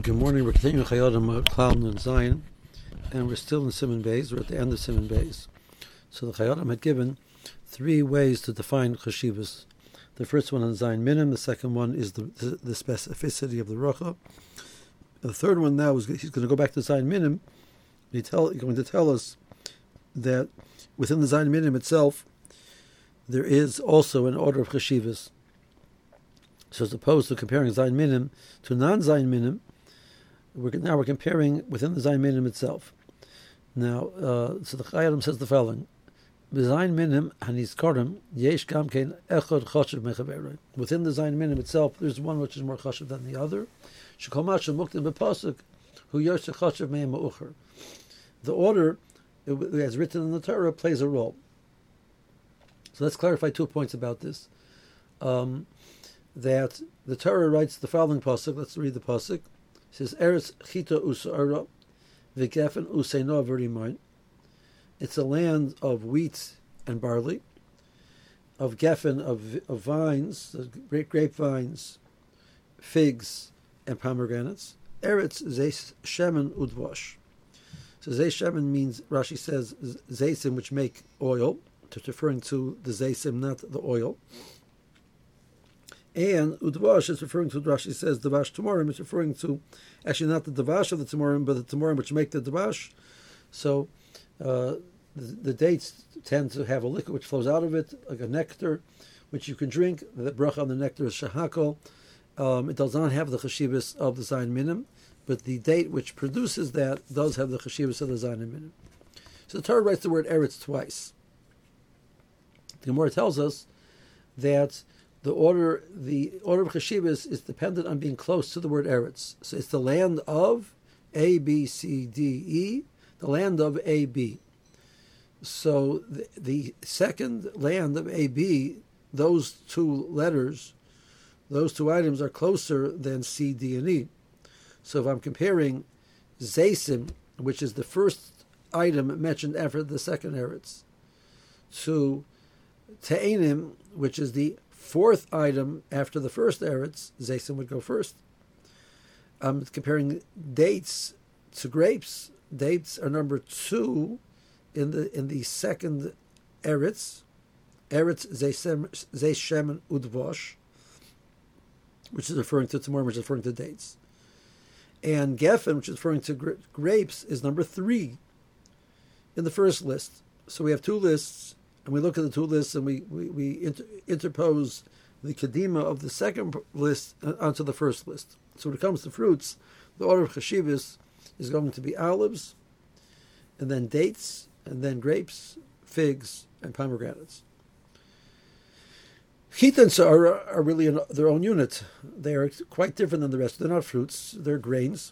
Good morning. We're continuing Chayodim Cloud and Zion, and we're still in Siman Beis. We're at the end of Siman Beis. So the Chayodim had given 3 ways to define Chashivas. The first one on Zion Minim. The second one is the specificity of the Rocha. The third one now is he's going to go back to Zion Minim. He's going to tell us that within the Zion Minim itself, there is also an order of Chashivas. So as opposed to comparing Zion Minim to non-Zion Minim, we're comparing within the Zion Minim itself. Now, so the Chayyim says the following: Zion Minim hanizkarim yesh gam kein echad chashiv mechaverei. Within the Zion Minim itself, there's one which is more chashiv than the other. Shekol masha muktim b'pasuk hu yosh chashiv me'em ma'ucher. The order, as written in the Torah, plays a role. So let's clarify 2 points about this. That the Torah writes the following pasuk. Let's read the pasuk. It says, Eretz chita usa'ara v'gefen useino v'rimain. It's a land of wheat and barley, of gefen, of vines, grapevines, figs, and pomegranates. Eretz zeis shemen udvash. So zeis shemen means, Rashi says, zeisim, which make oil. It's referring to the zeisim, not the oil. And udvash is referring to, Rashi says, davash tamorim. It's referring to, actually not the davash of the tamorim, but the tamorim which make the davash. So the dates tend to have a liquid which flows out of it, like a nectar, which you can drink. The bracha on the nectar is shahakol. It does not have the chashivas of the Zion Minim, but the date which produces that does have the chashivas of the Zion Minim. So the Torah writes the word Eretz twice. The Gemara tells us that the order of Chashivas is dependent on being close to the word Eretz. So it's the land of A, B, C, D, E, the land of A, B. So the second land of A, B, those 2 letters, those 2 items are closer than C, D, and E. So if I'm comparing Zeisim, which is the first item mentioned after the second Eretz, to Te'enim, which is the 4th item after the first Eretz, Zeisim would go first. I'm comparing dates to grapes. Dates are number 2 in the second Eretz. Eretz Zeishem Udvosh, which is referring to Tamorim, which is referring to dates. And Geffen, which is referring to grapes, is number 3 in the first list. So we have 2 lists. And we look at the 2 lists and we interpose the Kedima of the second list onto the first list. So when it comes to fruits, the order of Chashivas is going to be olives, and then dates, and then grapes, figs, and pomegranates. Chita and Sa'ara are really their own unit. They are quite different than the rest. They're not fruits, they're grains.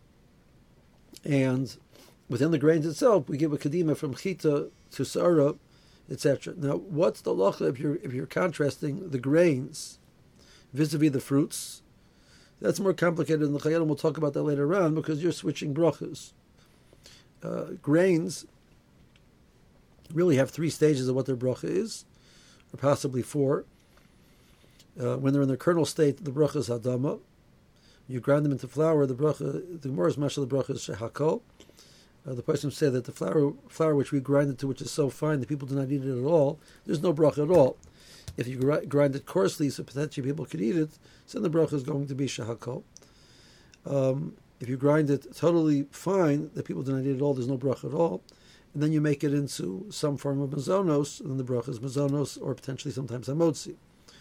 And within the grains itself, we give a Kedima from Chita to Sa'ara, etc. Now, what's the locha if you're contrasting the grains vis-a-vis the fruits? That's more complicated, and the Chayyim will talk about that later on, because you're switching brachas. Grains really have 3 stages of what their bracha is, or possibly 4. When they're in their kernel state, the bracha is hadama. You grind them into flour, the Gemara's mashal, the bracha is shehakol. The person said that the flour which we grind it to, which is so fine that people do not eat it at all, there's no bracha at all. If you grind it coarsely, so potentially people could eat it, so then the bracha is going to be shahakol. If you grind it totally fine, that people do not eat at all, there's no bracha at all. And then you make it into some form of mazonos, and then the bracha is mazonos, or potentially sometimes hamotzi.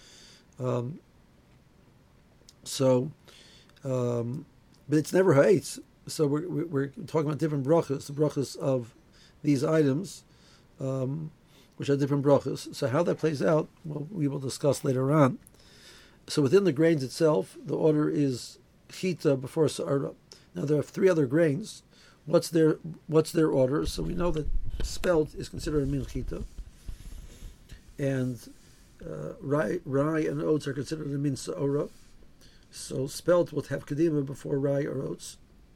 But it's never ha'etz. So we're talking about different brachas, the brachas of these items, which are different brachas. So how that plays out, well, we will discuss later on. So within the grains itself, the order is chita before sa'ara. Now there are 3 other grains. What's their order? So we know that spelt is considered a min chita, and rye and oats are considered a min sa'ara. So spelt will have kedima before rye or oats.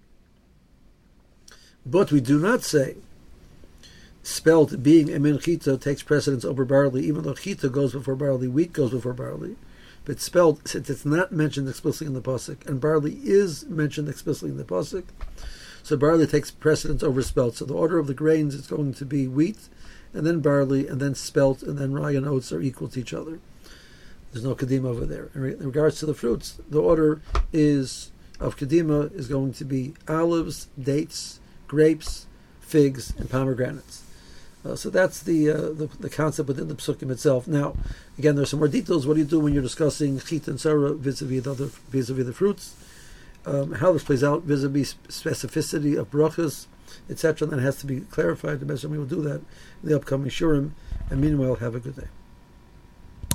But we do not say spelt being a min chita takes precedence over barley, even though chita goes before barley, wheat goes before barley. but it's spelled, since it's not mentioned explicitly in the pasuk, and barley is mentioned explicitly in the pasuk, so barley takes precedence over spelt. So the order of the grains is going to be wheat, and then barley, and then spelt, and then rye and oats are equal to each other. There's no kadima over there. In regards to the fruits, the order is of kadima is going to be olives, dates, grapes, figs, and pomegranates. So that's the concept within the psukim itself. Now, again, there's some more details. What do you do when you're discussing chit and sarah vis-a-vis the fruits? How this plays out vis-a-vis specificity of brachas, etc. That has to be clarified. The Beis Shammai will do that in the upcoming shurim. And meanwhile, have a good day.